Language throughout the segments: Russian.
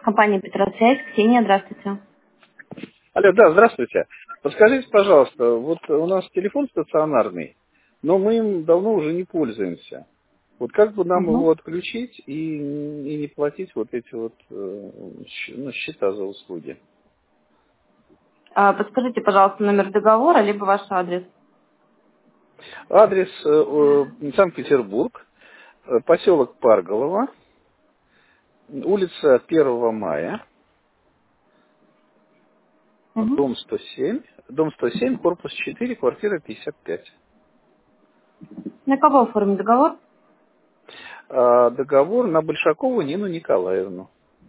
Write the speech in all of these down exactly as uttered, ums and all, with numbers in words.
Компания Петросвязь, Ксения, здравствуйте. Алло, да, здравствуйте. Подскажите, пожалуйста, вот у нас телефон стационарный, но мы им давно уже не пользуемся. Вот как бы нам его Угу. отключить и, и не платить вот эти вот э, щ- ну, счета за услуги? А, подскажите, пожалуйста, номер договора, либо ваш адрес. Адрес э, э, Санкт-Петербург, э, поселок Парголово, улица первого мая, Угу. дом сто семь, дом сто семь, корпус четыре, квартира пятьдесят пять. На кого оформить договор? А договор на Большакову Нину Николаевну.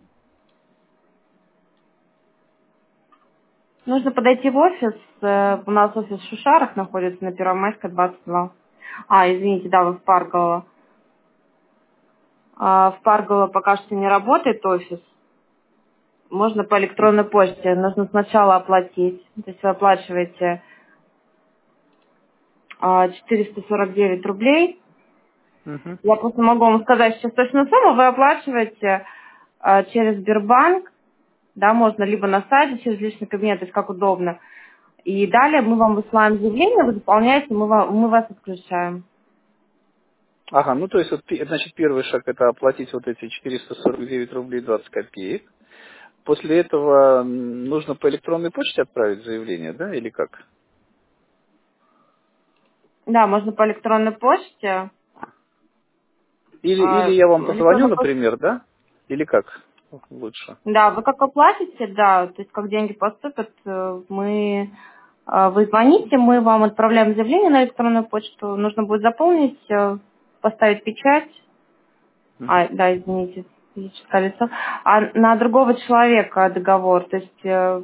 Нужно подойти в офис. э, У нас офис в Шушарах находится на Первомайской, двадцать два. А, извините, да, вы в Парголово. А, в Парголово пока что не работает офис. Можно по электронной почте. Нужно сначала оплатить. То есть вы оплачиваете а, четыреста сорок девять рублей. Мгм. Я просто могу вам сказать сейчас точную сумму. Вы оплачиваете а, через Сбербанк. Да, можно либо на сайте, через личный кабинет, то есть как удобно. И далее мы вам высылаем заявление, вы заполняете, мы, вам, мы вас отключаем. Ага, ну то есть, вот, пе- значит, первый шаг это оплатить вот эти четыреста сорок девять рублей двадцать копеек. После этого м, нужно по электронной почте отправить заявление, да, или как? Да, можно по электронной почте. Или, или А, я вам позвоню, электронная почта. например, да? Или как лучше? Да, вы как оплатите, да, то есть как деньги поступят, э, мы, э, вы звоните, мы вам отправляем заявление на электронную почту. Нужно будет заполнить, э, поставить печать. Мгм. А, да, извините, физическое лицо. А на другого человека договор, то есть э,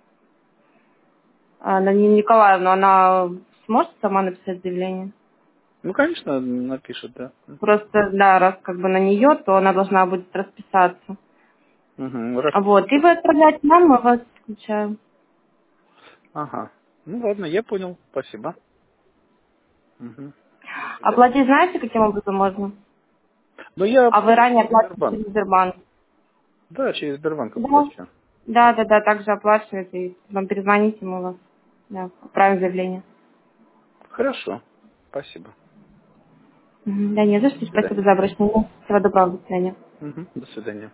А, на Нину Николаевну, она сможет сама написать заявление? Ну, конечно, напишет, да. Просто, да, раз как бы на нее, то она должна будет расписаться. Мгм, раз- Вот, и вы отправляете нам, мы вас включаем. Ага. Ну ладно, я понял. Спасибо. Мгм. До свидания. Оплатить знаете, каким образом можно? Ну, я А вы оплачу ранее через оплатили Сбербанк. через Сбербанк? Да, через Сбербанк Да. оплачу. Да, да, да, также оплачиваете. И вам перезвоните, мы вас да, отправим заявление. Хорошо. Спасибо. Мгм. Да, не за что. До Спасибо свидания. за обращение. Всего доброго, до свидания. Мгм. До свидания.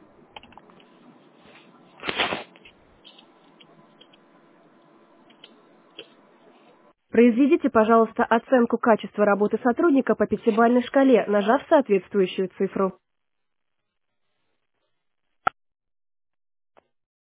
Произведите, пожалуйста, оценку качества работы сотрудника по пятибалльной шкале, нажав соответствующую цифру.